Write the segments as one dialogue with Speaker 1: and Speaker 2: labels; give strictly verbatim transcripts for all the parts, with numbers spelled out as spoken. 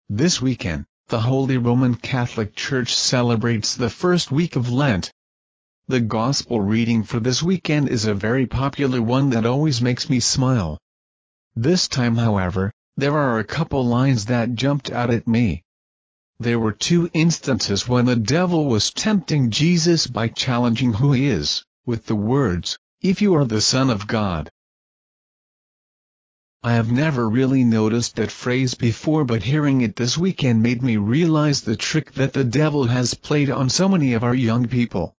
Speaker 1: This weekend, the Holy Roman Catholic Church celebrates the first week of Lent. The Gospel reading for this weekend is a very popular one that always makes me smile. This time, however, there are a couple lines that jumped out at me. There were two instances when the devil was tempting Jesus by challenging who he is, with the words, "If you are the Son of God." I have never really noticed that phrase before, but hearing it this weekend made me realize the trick that the devil has played on so many of our young people.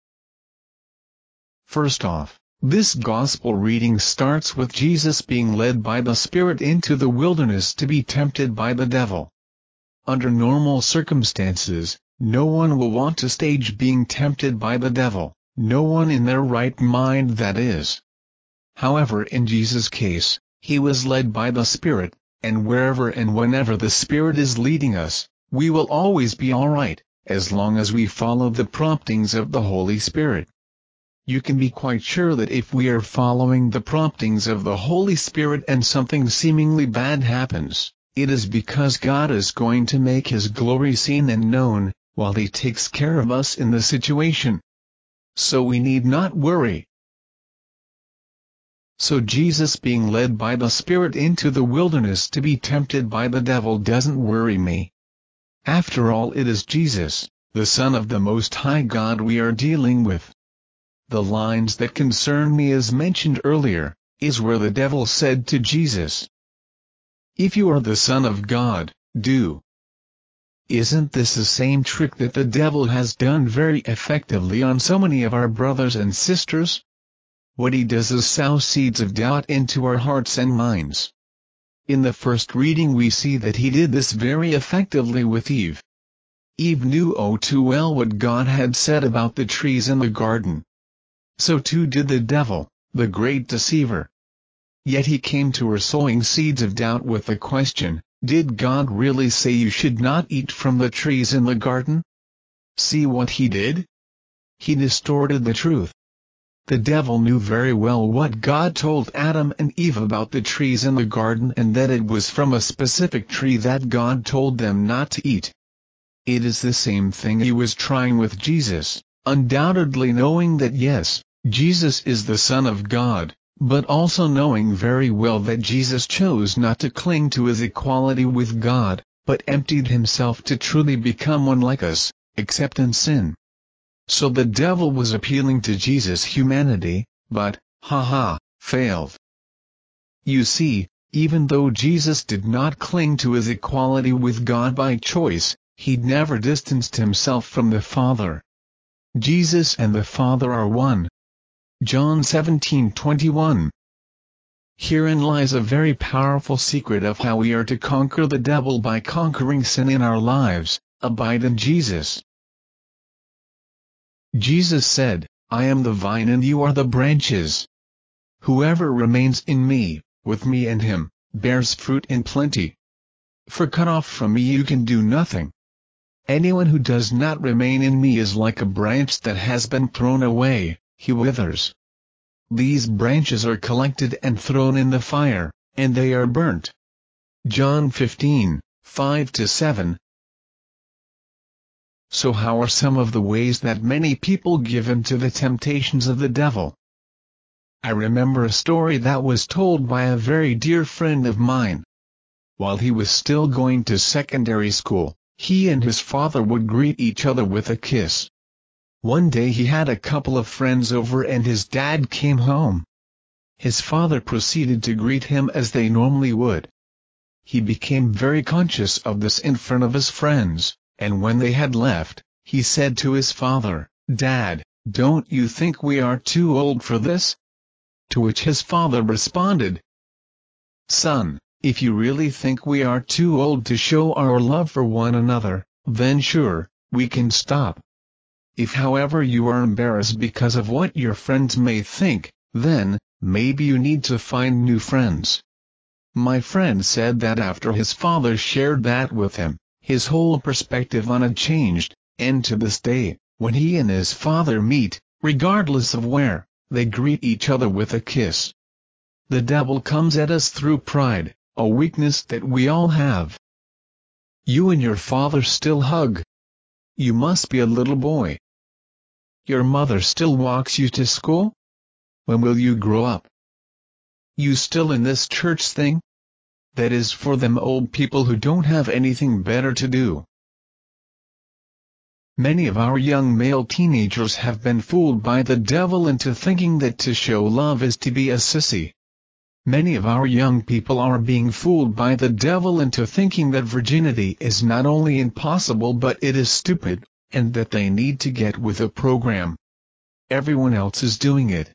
Speaker 1: First off, this Gospel reading starts with Jesus being led by the Spirit into the wilderness to be tempted by the devil. Under normal circumstances, no one will want to stage being tempted by the devil, no one in their right mind, that is. However, in Jesus' case, he was led by the Spirit, and wherever and whenever the Spirit is leading us, we will always be alright, as long as we follow the promptings of the Holy Spirit. You can be quite sure that if we are following the promptings of the Holy Spirit and something seemingly bad happens, it is because God is going to make His glory seen and known, while He takes care of us in the situation. So we need not worry. So Jesus being led by the Spirit into the wilderness to be tempted by the devil doesn't worry me. After all, it is Jesus, the Son of the Most High God, we are dealing with. The lines that concern me, as mentioned earlier, is where the devil said to Jesus, "If you are the Son of God, do." Isn't this the same trick that the devil has done very effectively on so many of our brothers and sisters? What he does is sow seeds of doubt into our hearts and minds. In the first reading we see that he did this very effectively with Eve. Eve knew oh too well what God had said about the trees in the garden. So too did the devil, the great deceiver. Yet he came to her sowing seeds of doubt with the question, did God really say you should not eat from the trees in the garden? See what he did? He distorted the truth. The devil knew very well what God told Adam and Eve about the trees in the garden, and that it was from a specific tree that God told them not to eat. It is the same thing he was trying with Jesus, undoubtedly knowing that yes, Jesus is the Son of God, but also knowing very well that Jesus chose not to cling to his equality with God, but emptied himself to truly become one like us, except in sin. So the devil was appealing to Jesus' humanity, but, haha, failed. You see, even though Jesus did not cling to his equality with God by choice, he never distanced himself from the Father. Jesus and the Father are one. John seventeen twenty-one. Herein lies a very powerful secret of how we are to conquer the devil by conquering sin in our lives. Abide in Jesus. Jesus said, "I am the vine and you are the branches. Whoever remains in me, with me and him, bears fruit in plenty. For cut off from me you can do nothing. Anyone who does not remain in me is like a branch that has been thrown away, he withers. These branches are collected and thrown in the fire, and they are burnt." John fifteen, five to seven. So how are some of the ways that many people give in to the temptations of the devil? I remember a story that was told by a very dear friend of mine. While he was still going to secondary school, he and his father would greet each other with a kiss. One day he had a couple of friends over and his dad came home. His father proceeded to greet him as they normally would. He became very conscious of this in front of his friends, and when they had left, he said to his father, "Dad, don't you think we are too old for this?" To which his father responded, "Son, if you really think we are too old to show our love for one another, then sure, we can stop. If however you are embarrassed because of what your friends may think, then, maybe you need to find new friends." My friend said that after his father shared that with him, his whole perspective on it changed, and to this day, when he and his father meet, regardless of where, they greet each other with a kiss. The devil comes at us through pride, a weakness that we all have. You and your father still hug. You must be a little boy. Your mother still walks you to school? When will you grow up? You still in this church thing? That is for them old people who don't have anything better to do. Many of our young male teenagers have been fooled by the devil into thinking that to show love is to be a sissy. Many of our young people are being fooled by the devil into thinking that virginity is not only impossible but it is stupid, and that they need to get with a program. Everyone else is doing it.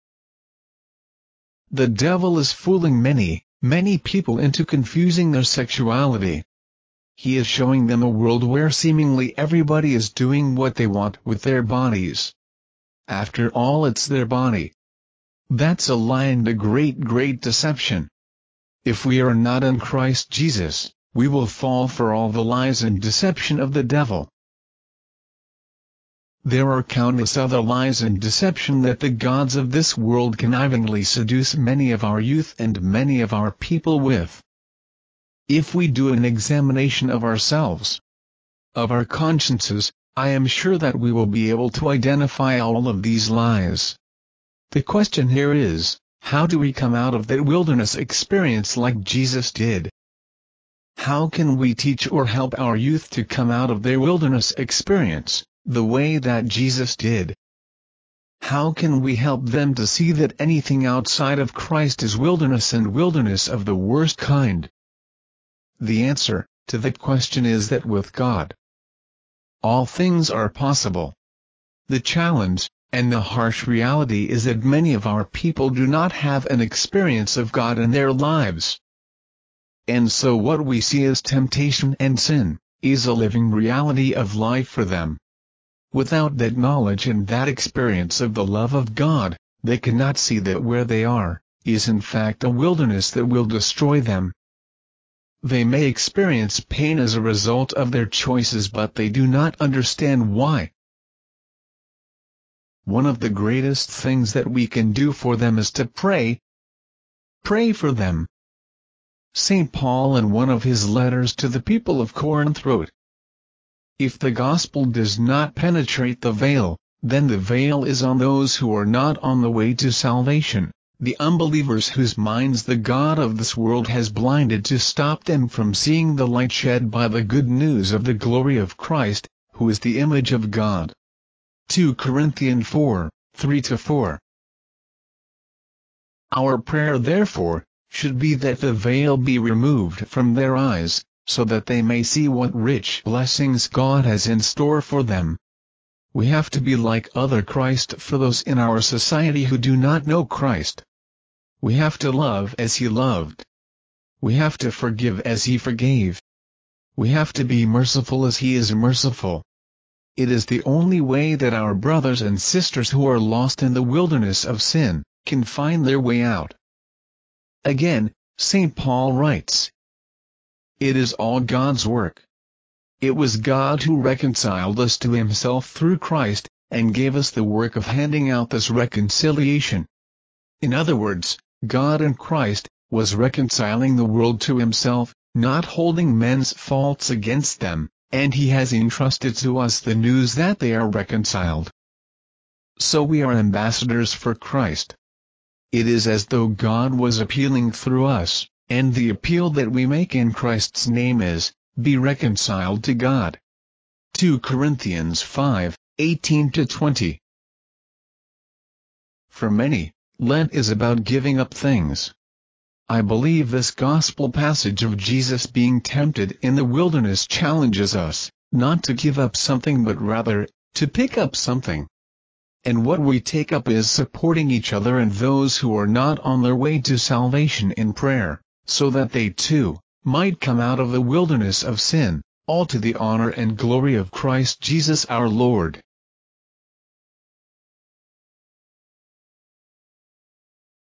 Speaker 1: The devil is fooling many, many people into confusing their sexuality. He is showing them a world where seemingly everybody is doing what they want with their bodies. After all, it's their body. That's a lie and a great, great deception. If we are not in Christ Jesus, we will fall for all the lies and deception of the devil. There are countless other lies and deception that the gods of this world connivingly seduce many of our youth and many of our people with. If we do an examination of ourselves, of our consciences, I am sure that we will be able to identify all of these lies. The question here is, how do we come out of that wilderness experience like Jesus did? How can we teach or help our youth to come out of their wilderness experience, the way that Jesus did? How can we help them to see that anything outside of Christ is wilderness, and wilderness of the worst kind? The answer to that question is that with God, all things are possible. The challenge, and the harsh reality, is that many of our people do not have an experience of God in their lives. And so what we see as temptation and sin is a living reality of life for them. Without that knowledge and that experience of the love of God, they cannot see that where they are is in fact a wilderness that will destroy them. They may experience pain as a result of their choices, but they do not understand why. One of the greatest things that we can do for them is to pray. Pray for them. Saint Paul, in one of his letters to the people of Corinth, wrote, "If the gospel does not penetrate the veil, then the veil is on those who are not on the way to salvation, the unbelievers whose minds the god of this world has blinded to stop them from seeing the light shed by the good news of the glory of Christ, who is the image of God." Second Corinthians four, three to four. Our prayer, therefore, should be that the veil be removed from their eyes, so that they may see what rich blessings God has in store for them. We have to be like other Christ for those in our society who do not know Christ. We have to love as He loved. We have to forgive as He forgave. We have to be merciful as He is merciful. It is the only way that our brothers and sisters who are lost in the wilderness of sin can find their way out. Again, Saint Paul writes, "It is all God's work. It was God who reconciled us to Himself through Christ, and gave us the work of handing out this reconciliation." In other words, God in Christ was reconciling the world to Himself, not holding men's faults against them, and He has entrusted to us the news that they are reconciled. So we are ambassadors for Christ. It is as though God was appealing through us, and the appeal that we make in Christ's name is, be reconciled to God. Second Corinthians five, eighteen to twenty. For many, Lent is about giving up things. I believe this gospel passage of Jesus being tempted in the wilderness challenges us, not to give up something but rather, to pick up something. And what we take up is supporting each other and those who are not on their way to salvation in prayer, so that they too might come out of the wilderness of sin, all to the honor and glory of Christ Jesus our Lord.